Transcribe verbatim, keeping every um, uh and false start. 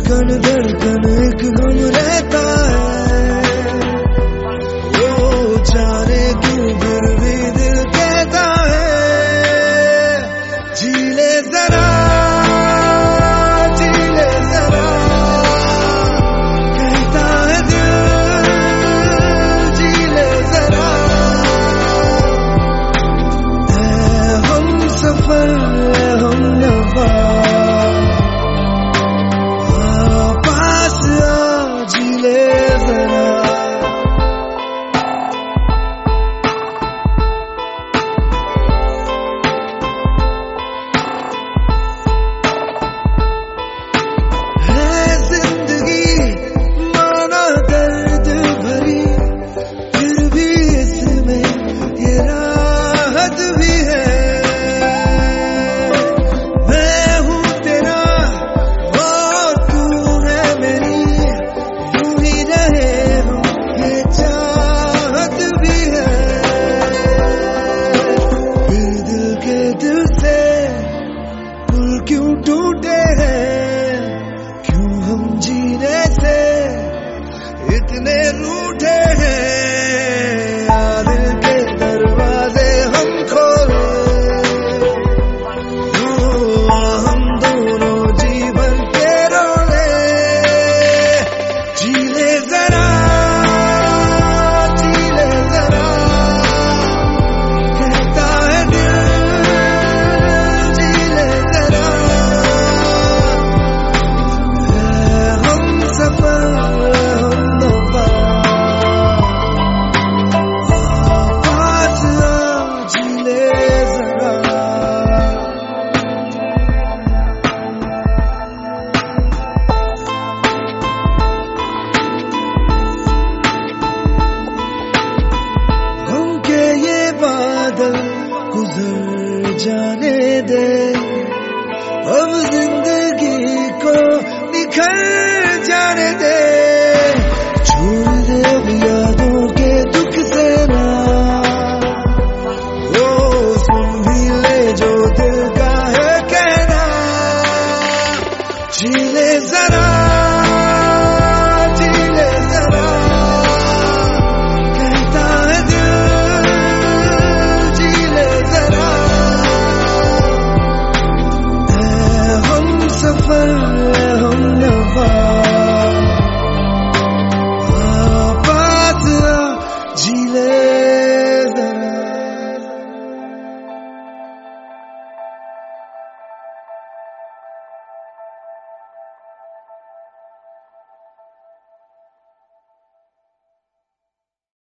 धड़कन धड़कन एक गम रहता है, वो जाने क्यों फिर भी दिल कहता है जी ले जरा, जी ले जरा, कहता है दिल जी ले जरा। है हम सफर है हम नफा, क्यों टूटे हैं, क्यों हम जीने से इतने रूठे हैं। दिल के दरवाजे हम खोले, हम दोनों जीवन के रोले, जी ले जरा, जी ले जरा, कहता है दिल जी ले जरा। गुजर जाने दे, अब जिंदगी को निखर जाने दे, छोड़ दे अब यादों के दुख से ना, वो सुन भी ले जो दिल का है कहना, जी ले जरा।